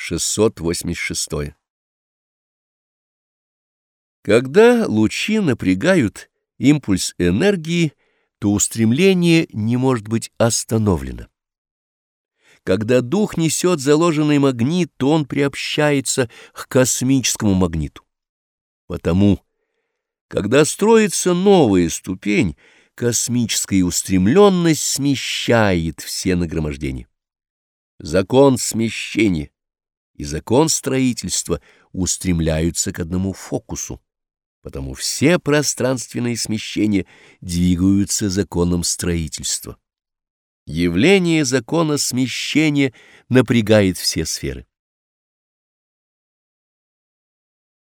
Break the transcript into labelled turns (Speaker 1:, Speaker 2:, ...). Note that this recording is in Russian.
Speaker 1: 686. Когда лучи напрягают импульс энергии, то устремление не может быть остановлено. Когда дух несет заложенный магнит, то он приобщается к космическому магниту. Потому, когда строится новая ступень, космическая устремленность смещает все нагромождения. Закон смещения и закон строительства устремляются к одному фокусу, потому все пространственные смещения двигаются законом строительства. Явление закона смещения напрягает все сферы.